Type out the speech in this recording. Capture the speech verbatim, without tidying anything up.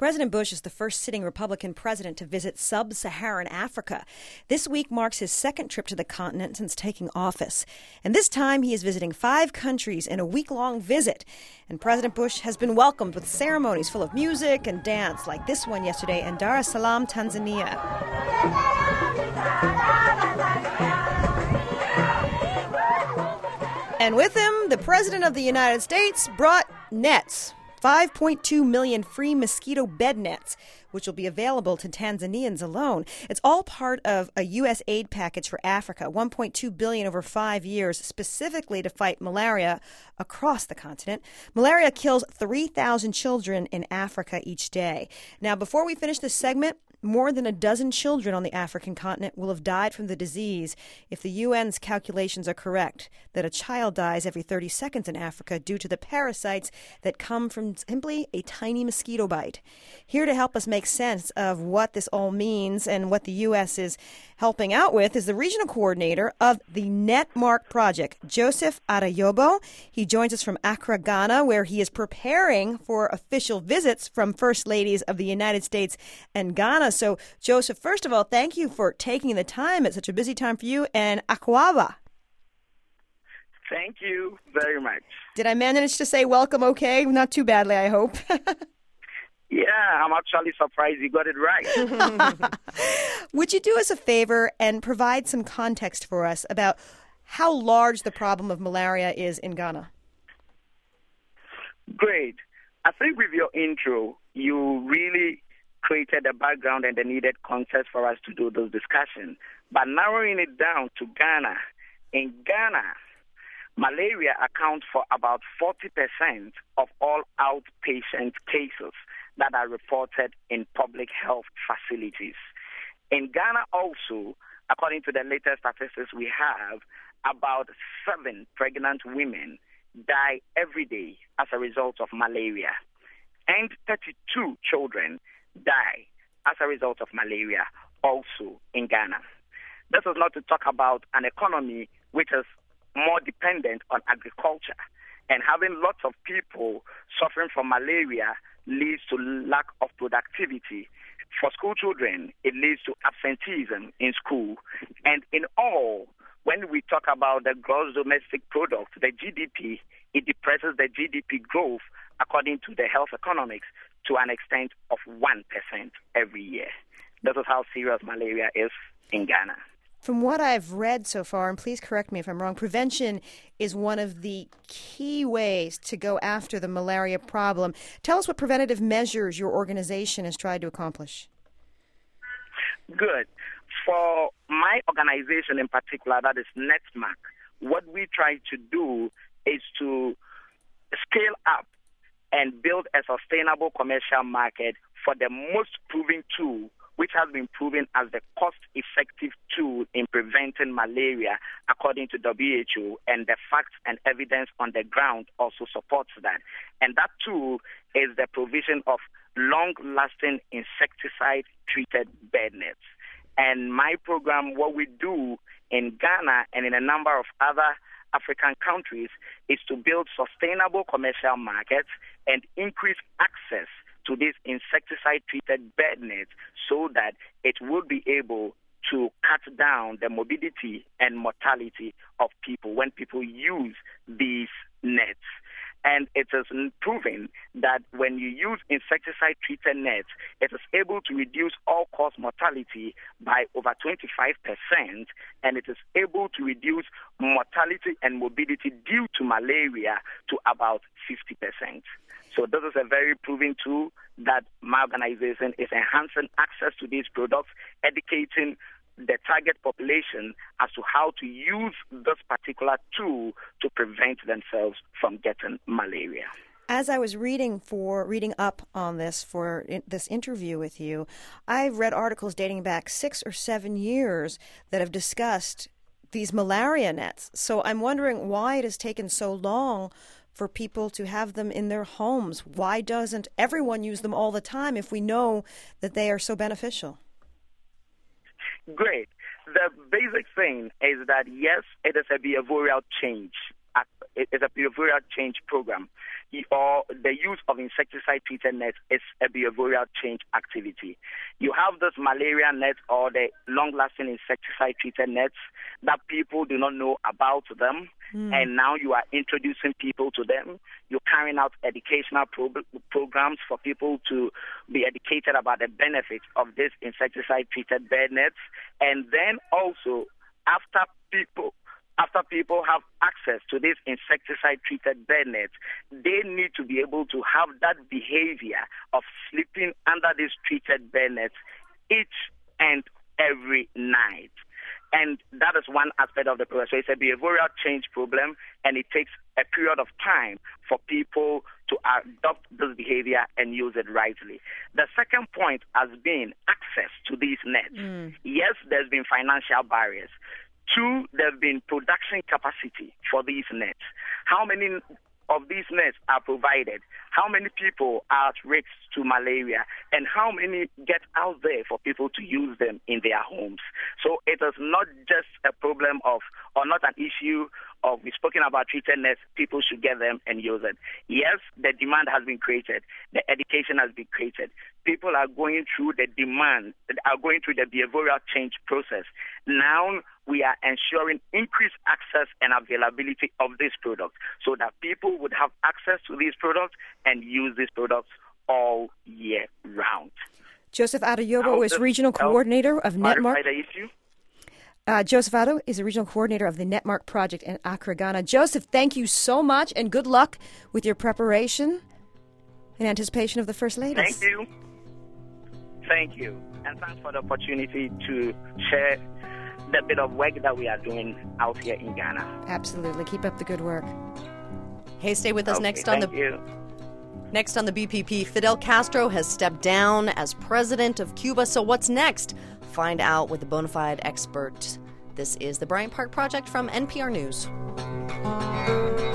President Bush is the first sitting Republican president to visit sub-Saharan Africa. This week marks his second trip to the continent since taking office. And this time he is visiting five countries in a week-long visit. And President Bush has been welcomed with ceremonies full of music and dance, like this one yesterday in Dar es Salaam, Tanzania. And with him, the President of the United States brought nets. five point two million free mosquito bed nets, which will be available to Tanzanians alone. It's all part of a U S aid package for Africa, one point two billion dollars over five years, specifically to fight malaria across the continent. Malaria kills three thousand children in Africa each day. Now, before we finish this segment, more than a dozen children on the African continent will have died from the disease if the U N's calculations are correct, that a child dies every thirty seconds in Africa due to the parasites that come from simply a tiny mosquito bite. Here to help us make sense of what this all means and what the U S is helping out with is the regional coordinator of the NetMark project, Joseph Arayobo. He joins us from Accra, Ghana, where he is preparing for official visits from First Ladies of the United States and Ghana. So, Joseph, first of all, thank you for taking the time at such a busy time for you and Akwaaba. Thank you very much. Did I manage to say welcome okay? Not too badly, I hope. Yeah, I'm actually surprised you got it right. Would you do us a favor and provide some context for us about how large the problem of malaria is in Ghana? Great. I think with your intro, you really created the background and the needed context for us to do this discussion. But narrowing it down to Ghana, in Ghana, malaria accounts for about forty percent of all outpatient cases that are reported in public health facilities. In Ghana also, according to the latest statistics we have, about seven pregnant women die every day as a result of malaria, and thirty-two children die as a result of malaria also in Ghana. This is not to talk about an economy which is more dependent on agriculture, and having lots of people suffering from malaria leads to lack of productivity. For school children, it leads to absenteeism in school. And in all, when we talk about the gross domestic product, the G D P, it depresses the G D P growth according to the health economics to an extent of one percent every year. This is how serious malaria is in Ghana. From what I've read so far, and please correct me if I'm wrong, prevention is one of the key ways to go after the malaria problem. Tell us what preventative measures your organization has tried to accomplish. Good. For my organization in particular, that is NetMark, what we try to do is to scale up and build a sustainable commercial market for the most proven tool, which has been proven as the cost-effective tool in preventing malaria, according to W H O, and the facts and evidence on the ground also supports that. And that tool is the provision of long-lasting insecticide-treated bed nets. And my program, what we do in Ghana and in a number of other African countries, is to build sustainable commercial markets and increase access to these insecticide-treated bed nets so that it will be able to cut down the morbidity and mortality of people when people use these nets. And it is proven that when you use insecticide-treated nets, it is able to reduce all-cause mortality by over twenty-five percent, and it is able to reduce mortality and morbidity due to malaria to about fifty percent. So this is a very proven tool that my organization is enhancing access to these products, educating the target population as to how to use this particular tool to prevent themselves from getting malaria. As I was reading for reading up on this for in, this interview with you, I've read articles dating back six or seven years that have discussed these malaria nets. So I'm wondering why it has taken so long for people to have them in their homes. Why doesn't everyone use them all the time if we know that they are so beneficial? Great. The basic thing is that, yes, it is a behavioral change is a behavioral change program, or the use of insecticide-treated nets is a behavioral change activity. You have this malaria net or the long-lasting insecticide-treated nets that people do not know about them, mm. and now you are introducing people to them. You're carrying out educational pro- programs for people to be educated about the benefits of these insecticide-treated bed nets, and then also after people After people have access to these insecticide-treated bed nets, they need to be able to have that behavior of sleeping under these treated bed nets each and every night. And that is one aspect of the problem. So it's a behavioral change problem, and it takes a period of time for people to adopt this behavior and use it rightly. The second point has been access to these nets. Mm. Yes, there's been financial barriers. Two, there have been production capacity for these nets. How many of these nets are provided? How many people are at risk to malaria? And how many get out there for people to use them in their homes? So it is not just a problem of, or not an issue of, we've spoken about treated nets, people should get them and use it. Yes, the demand has been created. The education has been created. People are going through the demand, are going through the behavioral change process. Now we are ensuring increased access and availability of this product so that people would have access to these products and use these products all year round. Joseph Adeyobo is regional coordinator of Netmark. Uh, Joseph Addo is the regional coordinator of the Netmark project in Accra, Ghana. Joseph, thank you so much, and good luck with your preparation in anticipation of the First Lady. Thank you. Thank you. And thanks for the opportunity to share the bit of work that we are doing out here in Ghana. Absolutely. Keep up the good work. Hey, stay with us okay, next on the you. Next on the B P P. Fidel Castro has stepped down as president of Cuba. So what's next? Find out with a bona fide expert. This is the Bryant Park Project from N P R News.